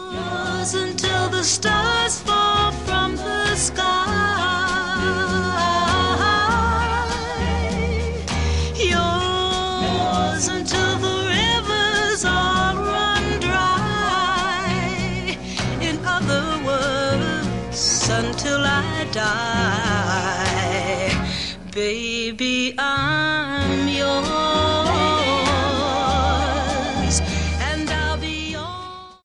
Yours until the stars fall from the sky. Yours until the rivers all run dry. In other words, until I die. Baby, I'm